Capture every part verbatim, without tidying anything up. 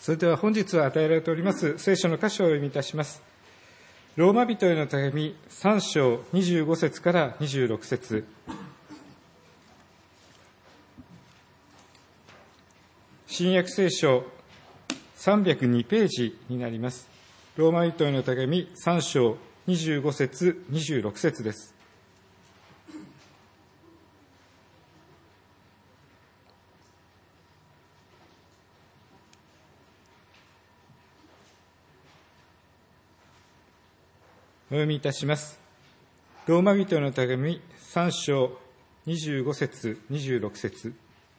それでは本日は与えられております聖書の箇所をお読みいたします。ローマ人への手紙さん章にじゅうご節からにじゅうろく節。新約聖書さんびゃくにページになります。ローマ人への手紙さん章にじゅうご節にじゅうろく節です。お読みいたします。ローマ人への手紙さん章にじゅうご節にじゅうろく節。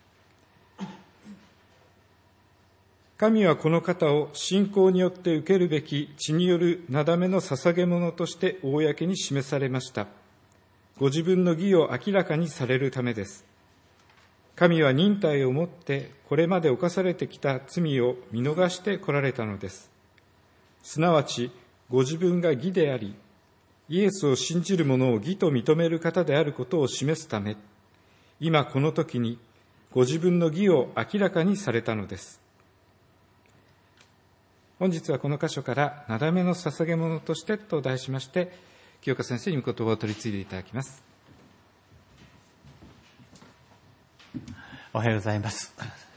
神はこの方を信仰によって受けるべき血によるなだめの捧げ物として公に示されました。ご自分の義を明らかにされるためです。神は忍耐をもってこれまで犯されてきた罪を見逃してこられたのです。すなわちご自分が義であり、イエスを信じる者を義と認める方であることを示すため、今この時にご自分の義を明らかにされたのです。本日はこの箇所からなだめの捧げ物としてと題しまして、清香先生に御言葉を取り次いでいただきます。 おはようございます。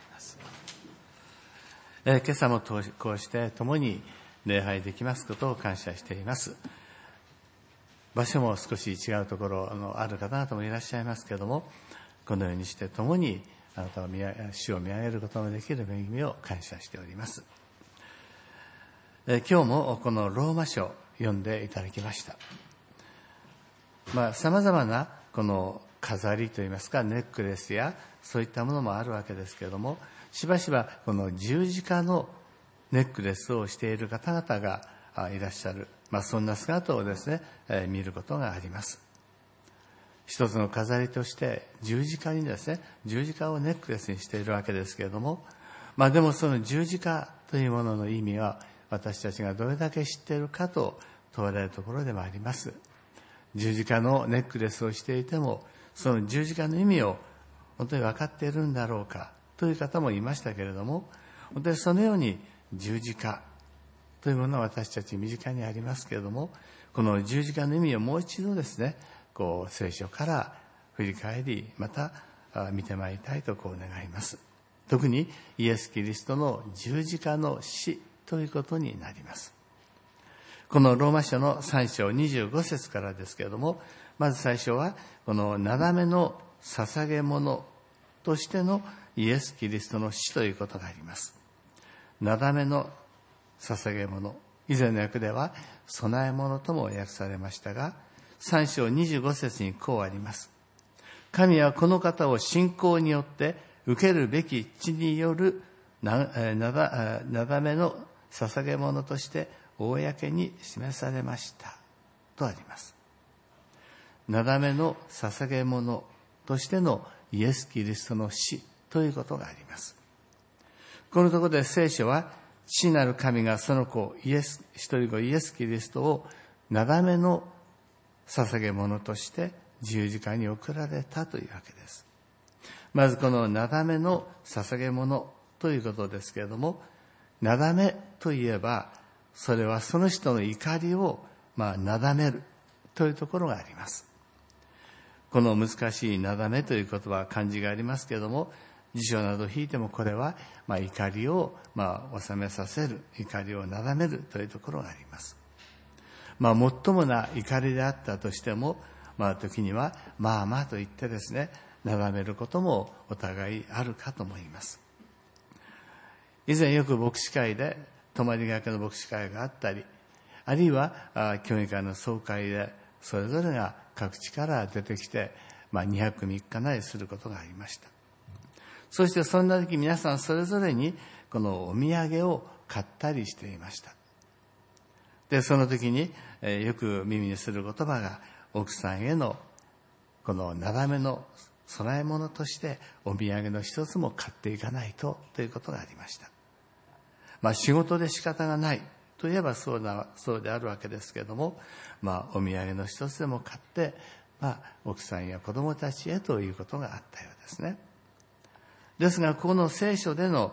えー、今朝もこうして共に礼拝できますことを感謝しています。場所も少し違うところのある方々もいらっしゃいますけれども、このようにして共にあなたを見主を見上げることのできる恵みを感謝しております。え今日もこのローマ書を読んでいただきました。まあ、様々なこの飾りといいますか、ネックレスやそういったものもあるわけですけれども、しばしばこの十字架のネックレスをしている方々がいらっしゃる。まあ、そんな姿をですね、えー、見ることがあります。一つの飾りとして十字架にですね、十字架をネックレスにしているわけですけれども、まあでもその十字架というものの意味は私たちがどれだけ知っているかと問われるところでもあります。十字架のネックレスをしていても、その十字架の意味を本当に分かっているんだろうかという方もいましたけれども、本当にそのように十字架というものは私たち身近にありますけれども、この十字架の意味をもう一度ですね、こう聖書から振り返り、また見てまいりたいとこう願います。特にイエス・キリストの十字架の死ということになります。このローマ書のさん章にじゅうご節からですけれども、まず最初はこのなだめの捧げ物としてのイエス・キリストの死ということがあります。なだめの捧げ物、以前の訳では供え物とも訳されましたが、さん章にじゅうご節にこうあります。神はこの方を信仰によって受けるべき血によるな、なだ、なだめの捧げ物として公に示されましたとあります。なだめの捧げ物としてのイエス・キリストの死ということがあります。このところで聖書は父なる神がその子イエス一人子イエス・キリストをなだめの捧げ物として十字架に送られたというわけです。まずこのなだめの捧げ物ということですけれども、なだめといえばそれはその人の怒りをまあなだめるというところがあります。この難しいなだめという言葉は漢字がありますけれども、辞書など引いてもこれはまあ怒りをまあ収めさせる、怒りをなだめるというところがあります。まあ最もな怒りであったとしても、まあ時にはまあまあと言ってですね、なだめることもお互いあるかと思います。以前よく牧師会で泊まりがけの牧師会があったり、あるいは教会の総会でそれぞれが各地から出てきて、まあにはくみっかなりすることがありました。そしてそんな時皆さんそれぞれにこのお土産を買ったりしていました。で、その時に、えー、よく耳にする言葉が、奥さんへのこのなだめの供え物としてお土産の一つも買っていかないとということがありました。まあ仕事で仕方がないといえばそうだ、そうであるわけですけれども、まあお土産の一つでも買って、まあ奥さんや子供たちへということがあったようですね。ですが、この聖書での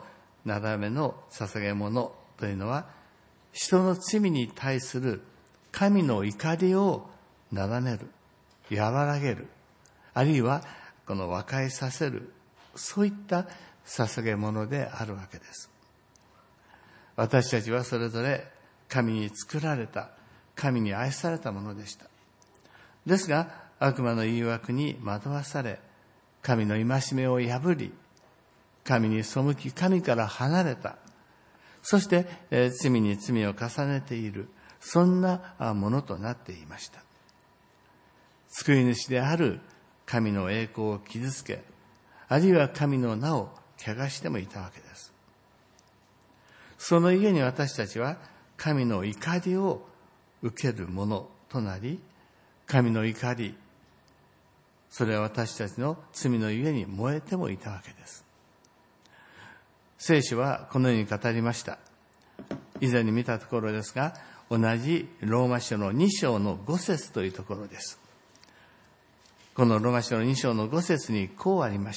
なだめの捧げ物というのは、人の罪に対する神の怒りをなだめる、和らげる、あるいはこの和解させる、そういった捧げ物であるわけです。私たちはそれぞれ神に作られた、神に愛されたものでした。ですが、悪魔の誘惑に惑わされ、神の戒めを破り、神に背き、神から離れた。そして、えー、罪に罪を重ねている。そんなものとなっていました。救い主である神の栄光を傷つけ、あるいは神の名を汚してもいたわけです。そのゆえに私たちは神の怒りを受けるものとなり、神の怒り、それは私たちの罪のゆえに燃えてもいたわけです。聖書はこのように語りました。以前に見たところですが、同じローマ書のに章のご節というところです。このローマ書のに章のご節にこうありました。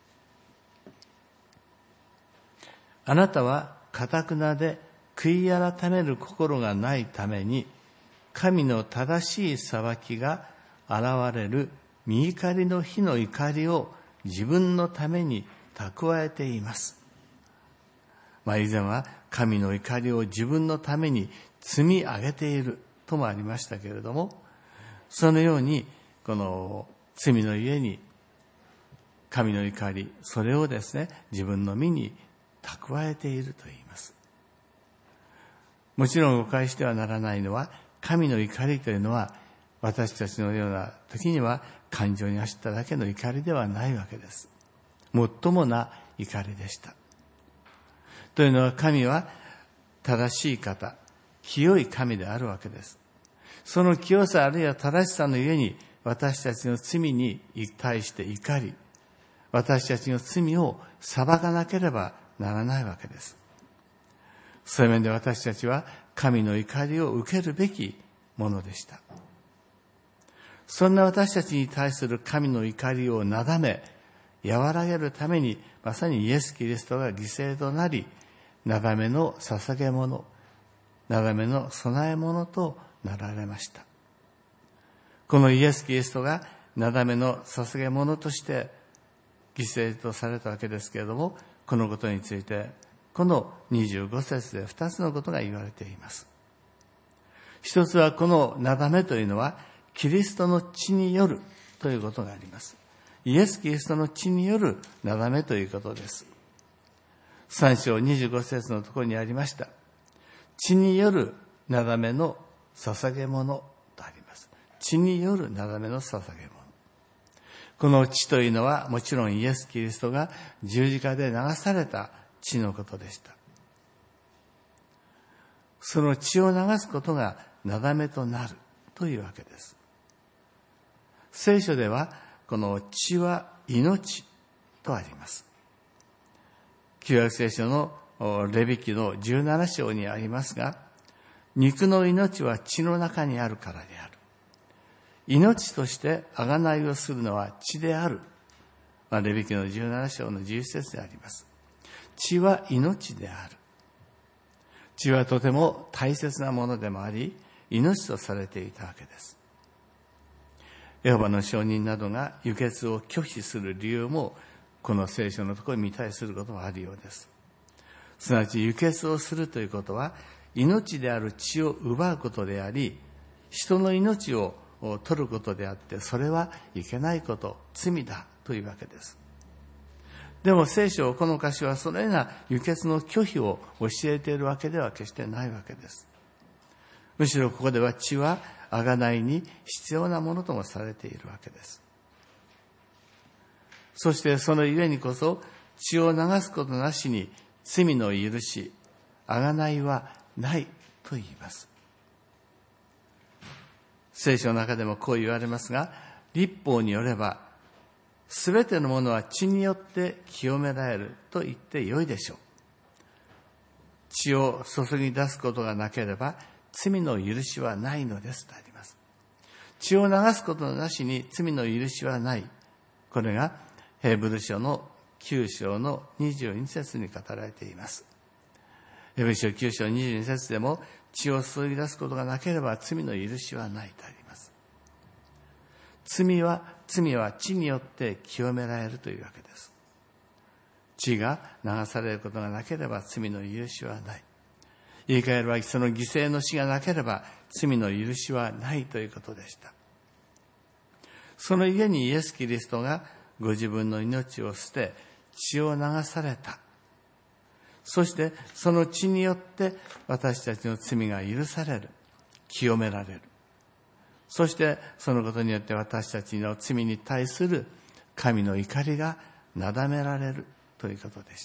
あなたは堅なで悔い改める心がないために、神の正しい裁きが現れる御怒りの日の怒りを自分のために蓄えています。まあ、以前は神の怒りを自分のために積み上げているともありましたけれども、そのようにこの罪のゆえに神の怒り、それをですね、自分の身に蓄えていると言います。もちろん誤解してはならないのは、神の怒りというのは私たちのような時には感情に走っただけの怒りではないわけです。もっともな怒りでした。というのは、神は正しい方、清い神であるわけです。その清さあるいは正しさのゆえに、私たちの罪に対して怒り、私たちの罪を裁かなければならないわけです。そういう面で私たちは神の怒りを受けるべきものでした。そんな私たちに対する神の怒りをなだめ、和らげるために、まさにイエス・キリストが犠牲となり、なだめの捧げ物、なだめの供え物となられました。このイエス・キリストがなだめの捧げ物として犠牲とされたわけですけれども、このことについて、このにじゅうご節で二つのことが言われています。一つは、このなだめというのは、キリストの血によるということがあります。イエス・キリストの血によるなだめということです。さん章にじゅうご節のところにありました。血によるなだめの捧げ物とあります。血によるなだめの捧げ物。この血というのは、もちろんイエス・キリストが十字架で流された血のことでした。その血を流すことがなだめとなるというわけです。聖書では、この血は命とあります。旧約聖書のレビ記のじゅうなな章にありますが、肉の命は血の中にあるからである。命として贖いをするのは血である。まあ、レビ記のじゅうなな章のじゅういち節であります。血は命である。血はとても大切なものでもあり、命とされていたわけです。エホバの証人などが輸血を拒否する理由も、この聖書のところに見たりすることもあるようです。すなわち輸血をするということは、命である血を奪うことであり、人の命を取ることであって、それはいけないこと、罪だというわけです。でも聖書、この箇所はそのような輸血の拒否を教えているわけでは決してないわけです。むしろここでは血は贖いに必要なものともされているわけです。そしてそのゆえにこそ、血を流すことなしに罪の許し、贖いはないと言います。聖書の中でもこう言われますが、律法によれば、すべてのものは血によって清められると言ってよいでしょう。血を注ぎ出すことがなければ、罪の許しはないのですとあります。血を流すことなしに罪の許しはない。これがヘブル書のきゅう章のにじゅうに節に語られています。エペソ書きゅう章にじゅうに節でも、血を注ぎ出すことがなければ罪の許しはないとあります。罪は、罪は血によって清められるというわけです。血が流されることがなければ罪の許しはない。言い換えれば、その犠牲の死がなければ罪の許しはないということでした。そのゆえにイエス・キリストがご自分の命を捨て血を流された。そしてその血によって私たちの罪が許される、清められる。そしてそのことによって私たちの罪に対する神の怒りがなだめられるということでした。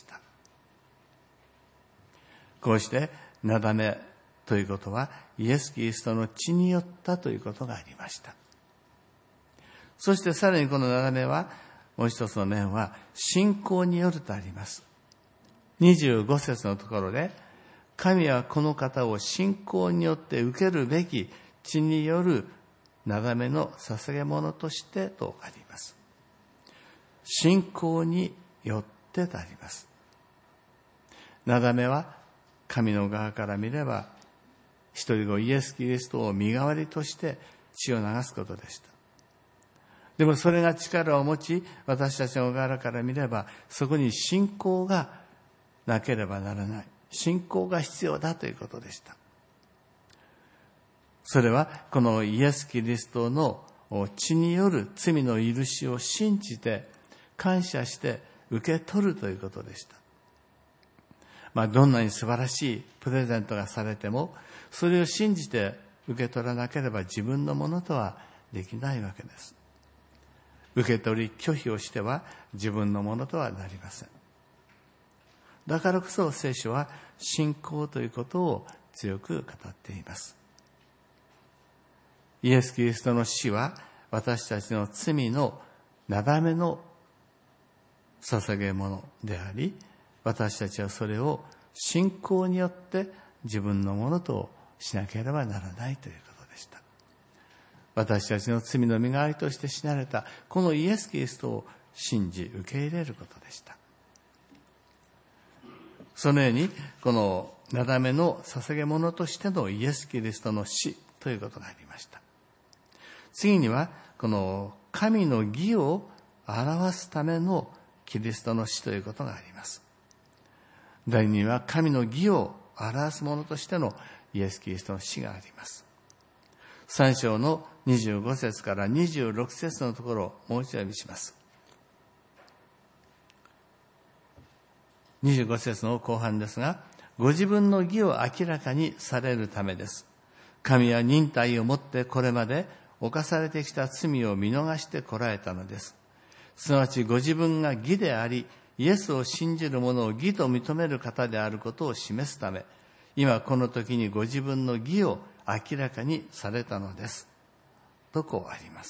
こうしてなだめということはイエス・キリストの血によったということがありました。そしてさらにこのなだめはもう一つの面は信仰によるとあります。にじゅうご節のところで、神はこの方を信仰によって受けるべき血によるなだめの捧げ物としてとあります。信仰によってとあります。なだめは神の側から見れば一人子イエス・キリストを身代わりとして血を流すことでした。でもそれが力を持ち、私たちの側から見ればそこに信仰がなければならない。信仰が必要だということでした。それはこのイエス・キリストの血による罪の許しを信じて感謝して受け取るということでした。まあどんなに素晴らしいプレゼントがされてもそれを信じて受け取らなければ自分のものとはできないわけです。受け取り拒否をしては自分のものとはなりません。だからこそ聖書は信仰ということを強く語っています。イエス・キリストの死は私たちの罪のなだめの捧げ物であり、私たちはそれを信仰によって自分のものとしなければならないということでした。私たちの罪の身代わりとして死なれたこのイエス・キリストを信じ受け入れることでした。そのようにこのなだめの捧げ物としてのイエス・キリストの死ということがありました。次にはこの神の義を表すためのキリストの死ということがあります。第二には神の義を表すものとしてのイエス・キリストの死があります。さん章のにじゅうご節からにじゅうろく節のところをもう一度読みします。にじゅうご節の後半ですが、ご自分の義を明らかにされるためです。神は忍耐をもってこれまで犯されてきた罪を見逃してこられたのです。すなわちご自分が義であり、イエスを信じる者を義と認める方であることを示すため、今この時にご自分の義を明らかにされたのです。とこうあります。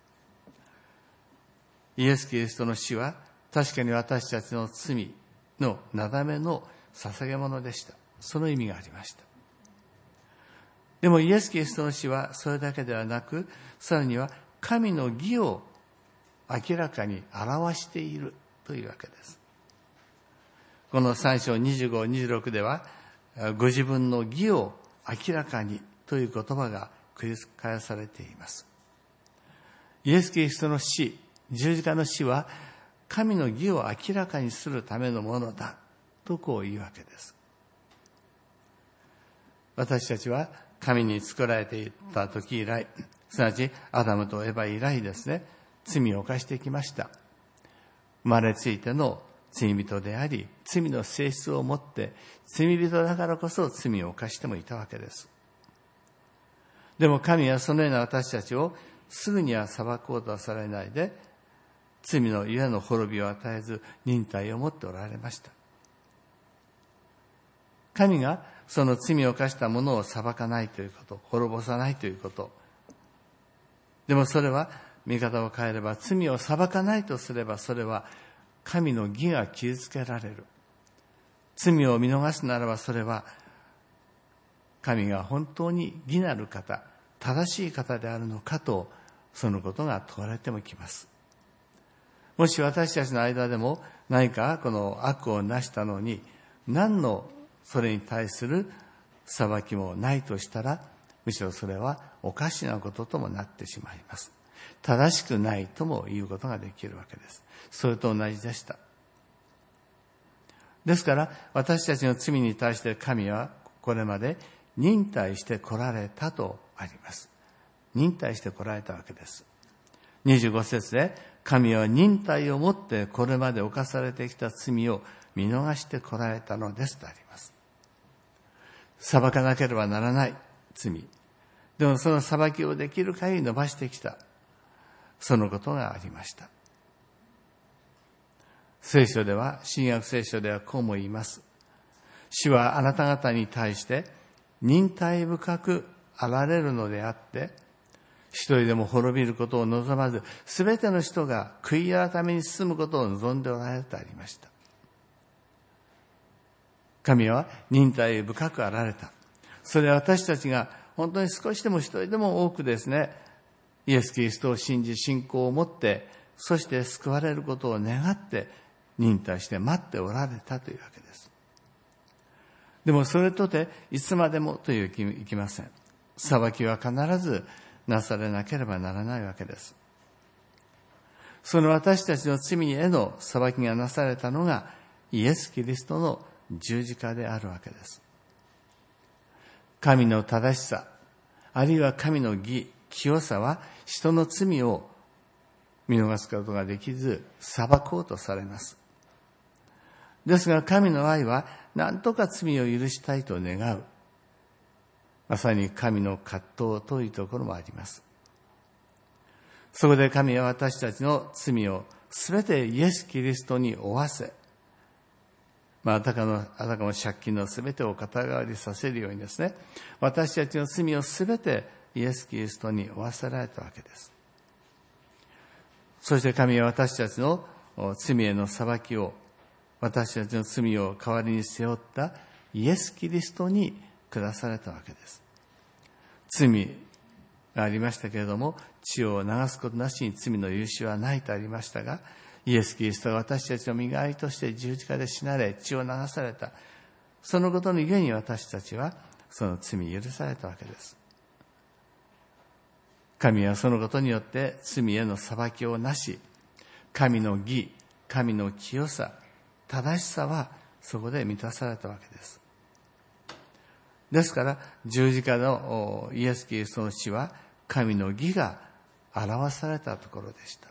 イエス・キリストの死は確かに私たちの罪のなだめの捧げ物でした。その意味がありました。でもイエス・キリストの死はそれだけではなく、さらには神の義を明らかに表しているというわけです。このさん章にじゅうご、にじゅうろくでは、ご自分の義を明らかにという言葉が繰り返されています。イエス・キリストの死、十字架の死は神の義を明らかにするためのものだとこう言うわけです。私たちは神に作られていた時以来、すなわちアダムとエバ以来ですね、罪を犯してきました。生まれついての罪人であり、罪の性質を持って罪人だからこそ罪を犯してもいたわけです。でも神はそのような私たちをすぐには裁こうとはされないで、罪のゆえの滅びを与えず忍耐を持っておられました。神がその罪を犯した者を裁かないということ、滅ぼさないということ。でもそれは見方を変えれば、罪を裁かないとすれば、それは神の義が傷つけられる。罪を見逃すならば、それは神が本当に義なる方、正しい方であるのかと、そのことが問われてもきます。もし私たちの間でも何かこの悪をなしたのに、何のそれに対する裁きもないとしたら、むしろそれはおかしなことともなってしまいます。正しくないとも言うことができるわけです。それと同じでした。ですから私たちの罪に対して神はこれまで忍耐して来られたとあります。忍耐して来られたわけです。にじゅうご節で、神は忍耐をもってこれまで犯されてきた罪を見逃して来られたのですとあります。裁かなければならない罪。でもその裁きをできる限り伸ばしてきた。そのことがありました。聖書では、新約聖書ではこうも言います。主はあなた方に対して忍耐深くあられるのであって、一人でも滅びることを望まず、すべての人が悔い改めに進むことを望んでおられるとありました。神は忍耐深くあられた。それは私たちが本当に少しでも一人でも多くですね、イエス・キリストを信じ信仰を持って、そして救われることを願って忍耐して待っておられたというわけです。でもそれとていつまでもという気いきません。裁きは必ずなされなければならないわけです。その私たちの罪への裁きがなされたのがイエス・キリストの十字架であるわけです。神の正しさ、あるいは神の義、清さは人の罪を見逃すことができず裁こうとされます。ですが神の愛は何とか罪を許したいと願う。まさに神の葛藤というところもあります。そこで神は私たちの罪をすべてイエス・キリストに負わせ、まあ、あたかの、あたかも借金のすべてを肩代わりさせるようにですね、私たちの罪をすべてイエス・キリストに負わせられたわけです。そして神は私たちの罪への裁きを、私たちの罪を代わりに背負ったイエス・キリストに下されたわけです。罪がありましたけれども、血を流すことなしに罪の許しはないとありましたが、イエス・キリストが私たちの身代わりとして十字架で死なれ、血を流された。そのことのゆえに私たちはその罪許されたわけです。神はそのことによって罪への裁きをなし、神の義、神の清さ、正しさはそこで満たされたわけです。ですから十字架のイエス・キリストの死は神の義が表されたところでした。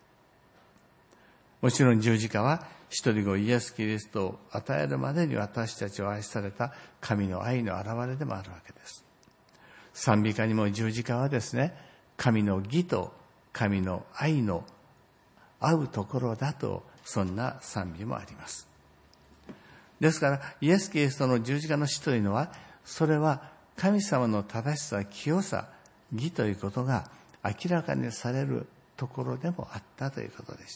もちろん十字架は一人子イエス・キリストを与えるまでに私たちを愛された神の愛の表れでもあるわけです。賛美歌にも十字架はですね、神の義と神の愛の合うところだと、そんな賛美もあります。ですからイエス・キリストの十字架の死というのは、それは神様の正しさ、清さ、義ということが明らかにされるところでもあったということでした。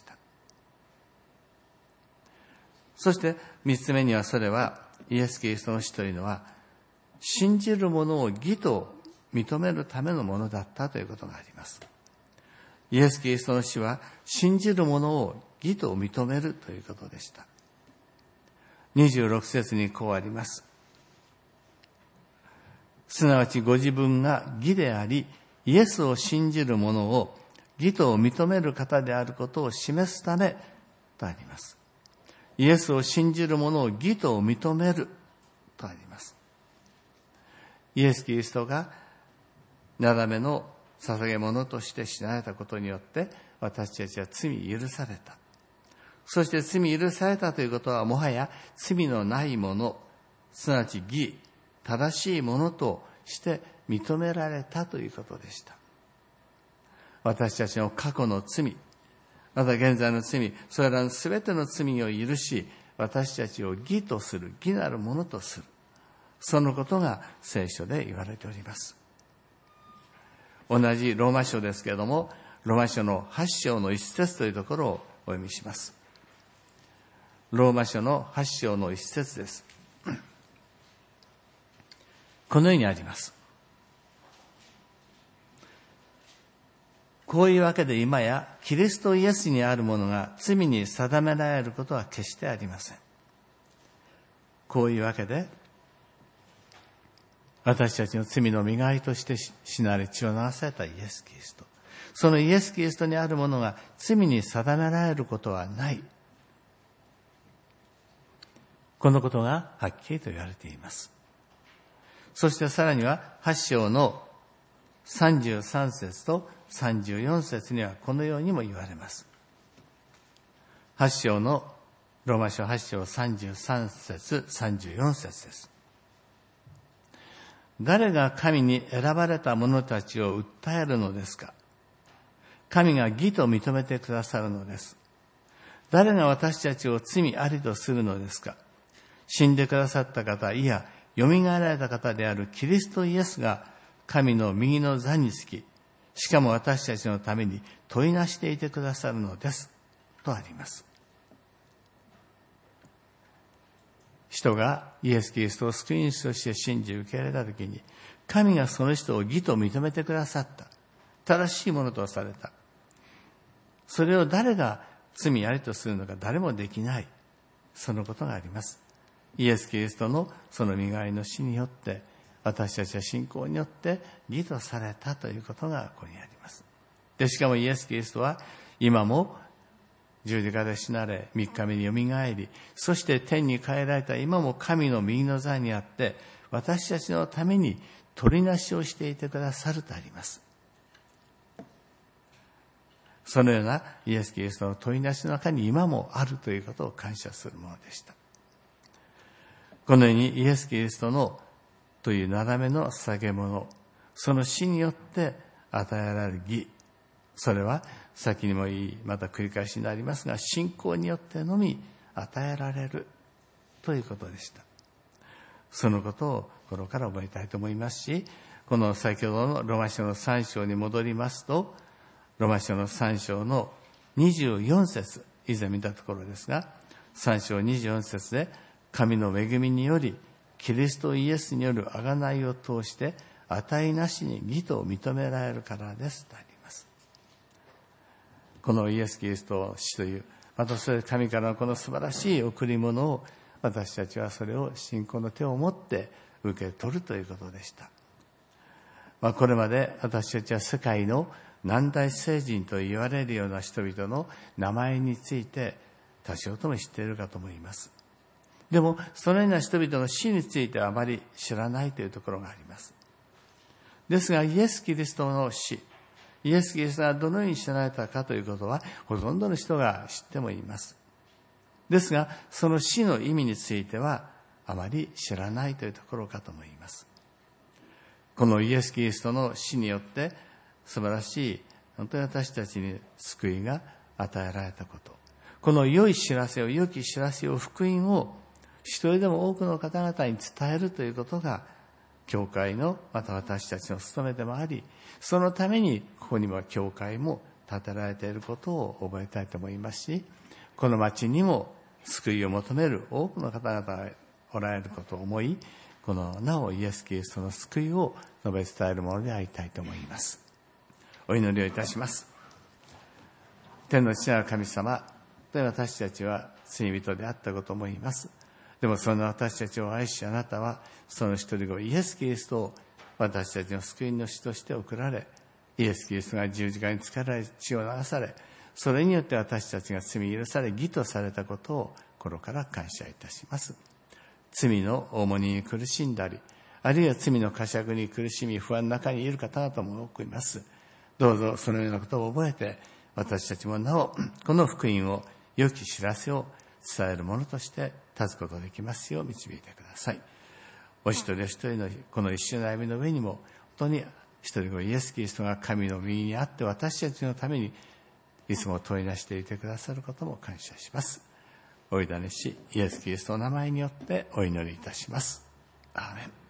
そして三つ目には、それはイエス・キリストの死というのは信じる者を義と認めるためのものだったということがあります。イエス・キリストの死は信じる者を義と認めるということでした。にじゅうろく節にこうあります。すなわちご自分が義であり、イエスを信じる者を義と認める方であることを示すためとあります。イエスを信じる者を義と認めるとあります。イエス・キリストがなだめの捧げ物として死なれたことによって私たちは罪許された。そして罪許されたということは、もはや罪のないもの、すなわち義、正しいものとして認められたということでした。私たちの過去の罪、また現在の罪、それらのすべての罪を許し、私たちを義とする、義なるものとする。そのことが聖書で言われております。同じローマ書ですけれども、ローマ書のはち章の一節というところをお読みします。ローマ書のはち章の一節です。このようにあります。 こういうわけで今やキリストイエスにあるものが罪に定められることは決してありません。こういうわけで私たちの罪の身代わりとして死なれ血を流されたイエス・キリスト、そのイエス・キリストにあるものが罪に定められることはない、このことがはっきりと言われています。そしてさらにははち章のさんじゅうさん節とさんじゅうよん節にはこのようにも言われます。はち章のローマ書はち章さんじゅうさん節さんじゅうよん節です。誰が神に選ばれた者たちを訴えるのですか。神が義と認めてくださるのです。誰が私たちを罪ありとするのですか。死んでくださった方、いや、よみがえられた方であるキリストイエスが神の右の座につき、しかも私たちのために問いなしていてくださるのです。とあります。人がイエス・キリストを救い主として信じ受け入れたときに、神がその人を義と認めてくださった。正しいものとされた。それを誰が罪ありとするのか誰もできない。そのことがあります。イエス・キリストのその身代わりの死によって、私たちは信仰によって義とされたということがここにあります。で、しかもイエス・キリストは今も十字架で死なれ、三日目によみがえり、そして天に帰られた今も神の右の座にあって、私たちのために取りなしをしていてくださるとあります。そのようなイエス・キリストの取りなしの中に今もあるということを感謝するものでした。このようにイエス・キリストのというなだめの捧げ物、その死によって与えられる義、それは先にも言い、また繰り返しになりますが、信仰によってのみ与えられるということでした。そのことを心から覚えたいと思いますし、この先ほどのローマ書のさん章に戻りますと、ローマ書のさん章のにじゅうよん節、以前見たところですが、さん章にじゅうよん節で、神の恵みにより、キリストイエスによる贖いを通して、値なしに義と認められるからですとあります。このイエス・キリストの死という、またそれ神からのこの素晴らしい贈り物を、私たちはそれを信仰の手を持って受け取るということでした。まあ、これまで私たちは世界の難題聖人と言われるような人々の名前について多少とも知っているかと思います。でもそのような人々の死についてはあまり知らないというところがあります。ですがイエス・キリストの死、イエス・キリストがどのように死なれたかということはほとんどの人が知ってもいます。ですがその死の意味についてはあまり知らないというところかと思います。このイエス・キリストの死によって素晴らしい本当に私たちに救いが与えられたこと、この良い知らせを良き知らせを福音を一人でも多くの方々に伝えるということが教会のまた私たちの務めでもあり、そのためにここには教会も建てられていることを覚えたいと思いますし、この町にも救いを求める多くの方々がおられることを思い、このなおイエス・キリストの救いを述べ伝えるものでありたいと思います。お祈りをいたします。天の父なる神様、私たちは罪人であったことを思います。でもそんな私たちを愛し、あなたはその一人子イエス・キリストを私たちの救い主として送られ、イエス・キリストが十字架につけられ血を流され、それによって私たちが罪許され義とされたことを心から感謝いたします。罪の重荷に苦しんだり、あるいは罪の呵責に苦しみ不安の中にいる方々も多くいます。どうぞそのようなことを覚えて、私たちもなおこの福音を良き知らせを伝えるものとして立つことができますよう導いてください。お一人お一人のこの一緒の歩みの上にも、本当に一人子イエス・キリストが神の右にあって私たちのためにいつも問いなしていてくださることも感謝します。おいだねしイエス・キリストの名前によってお祈りいたします。アーメン。